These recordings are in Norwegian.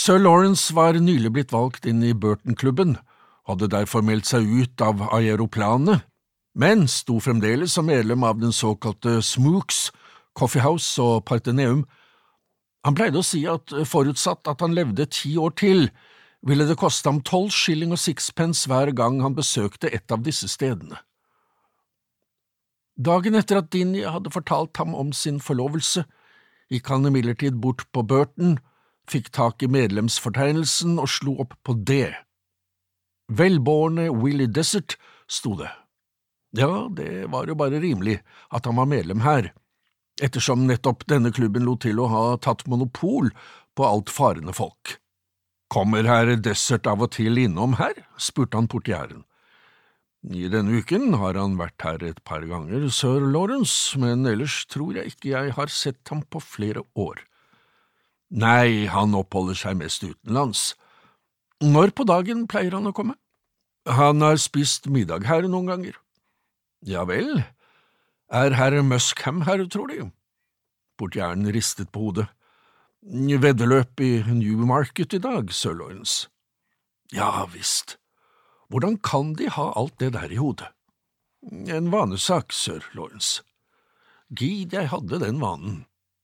Sir Lawrence var nylig blitt valgt inn i Burton-klubben, hadde derfor meldt seg ut av aeroplanet, men sto fremdeles som medlem av den såkalte Smooks, Coffee House og Partheneum. Han pleide å si at forutsatt at han levde 10 år til, ville det koste ham 12 shilling og 6 pence hver gang han besøkte et av disse stedene. Dagen etter at Dinny hadde fortalt ham om sin forlovelse, gikk han imidlertid bort på Burton, fikk tak i medlemsfortegnelsen og slo opp på det. Velbårne Willie Desert, sto det. Ja, det var jo bare rimelig at han var medlem her, ettersom nettopp denne klubben lot til å ha tatt monopol på alt farende folk. Kommer herr Desert av og til innom her? Spurte han portieren. I denne uken har han vært her et par ganger, Sir Lawrence, men ellers tror jeg ikke jeg har sett ham på flere år. Nei, han oppholder seg mest utenlands. Når på dagen pleier han å komme? Han har spist middag her noen ganger. Ja vel, herr Muskham her, tror de? Portieren ristet på hodet. Veddeløp i Newmarket i dag, Sir Lawrence. Ja visst. Hvordan kan de ha alt det der i hodet? En vanesak, Sir Lawrence. Gid jeg hadde den vanen.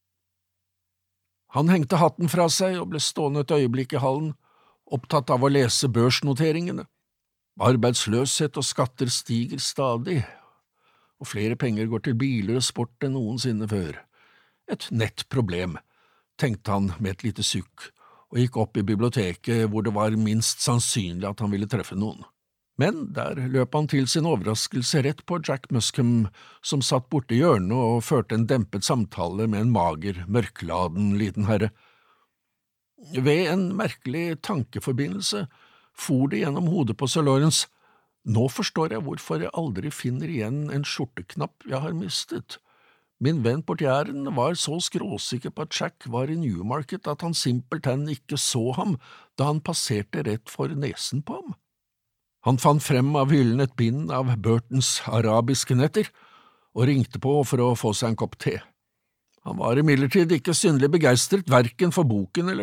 Han hengte hatten fra seg og ble stående et øyeblikk i hallen, opptatt av å lese børsnoteringene. Arbeidsløshet og skatter stiger stadig, og flere penger går til biler og sport enn noensinne før. Et nett problem, tenkte han med et lite sukk, og gikk opp i biblioteket hvor det var minst sannsynlig at han ville treffe noen. Men der løp han til sin overraskelse rett på Jack Muskham, som satt borte i hjørnet og førte en dempet samtale med en mager, mørkladen liten herre. Ved en merkelig tankeforbindelse for det gjennom hodet på Sir Lawrence. Nå forstår jeg hvorfor jeg aldri finner igjen en skjorteknapp jeg har mistet. Min venn portieren var så skråsikker på at Jack var i Newmarket at han simpelthen ikke så ham da han passerte rett for nesen på ham. Han fant frem av hyllen et bind av Burtons arabiske netter, og ringte på for å få seg en kopp te. Han var imidlertid ikke synlig begeistret hverken for boken eller